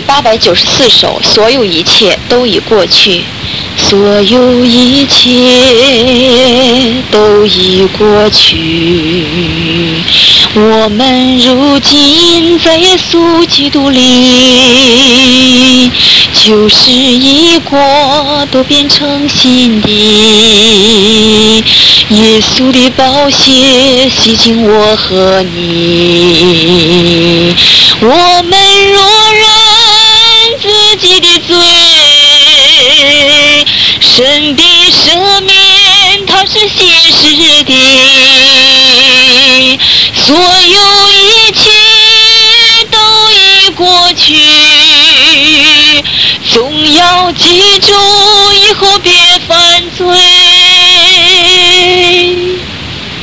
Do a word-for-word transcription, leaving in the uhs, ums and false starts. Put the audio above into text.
八百九十四首，所有一切都已过去，所有一切都已过去。我们如今在耶稣基督里，旧事已过，都变成新的。耶稣的宝血洗净我和你。我们若认自己的罪，神的赦免它是现实的，所有一切都已过去，总要记住以后别